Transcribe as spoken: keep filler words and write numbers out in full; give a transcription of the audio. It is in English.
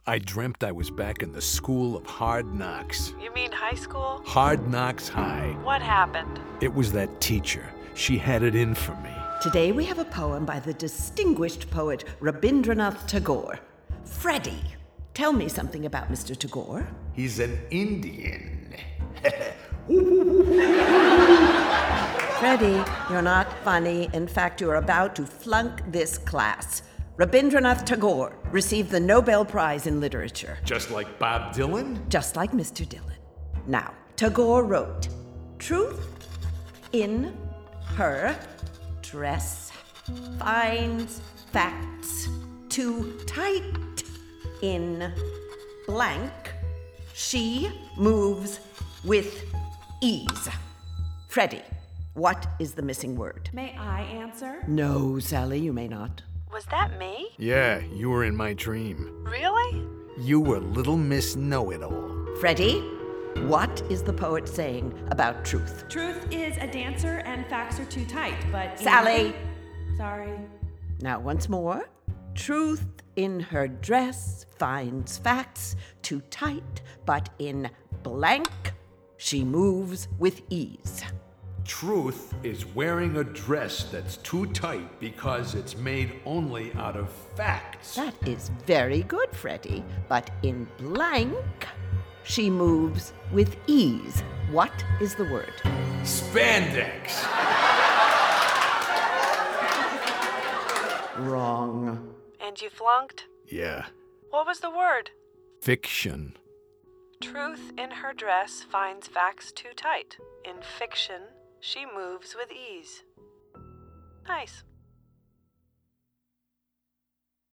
I dreamt I was back in the school of hard knocks. You mean high school? Hard Knocks High. What happened? It was that teacher. She had it in for me. Today we have a poem by the distinguished poet Rabindranath Tagore. Freddie, tell me something about Mister Tagore. He's an Indian. Freddie, you're not funny. In fact, you're about to flunk this class. Rabindranath Tagore received the Nobel Prize in Literature. Just like Bob Dylan? Just like Mister Dylan. Now, Tagore wrote, "Truth in her dress finds facts too tight. In blank, she moves with ease." Freddie, what is the missing word? May I answer? No, Sally, you may not. Was that me? Yeah, you were in my dream. Really? You were Little Miss Know-It-All. Freddie, what is the poet saying about truth? Truth is a dancer and facts are too tight, but... Sally! Sorry. Now, once more. Truth in her dress finds facts too tight, but in blank, she moves with ease. Truth is wearing a dress that's too tight because it's made only out of facts. That is very good, Freddie. But in blank, she moves with ease. What is the word? Spandex. Wrong. And you flunked? Yeah. What was the word? Fiction. Truth in her dress finds facts too tight. In fiction, she moves with ease. Nice.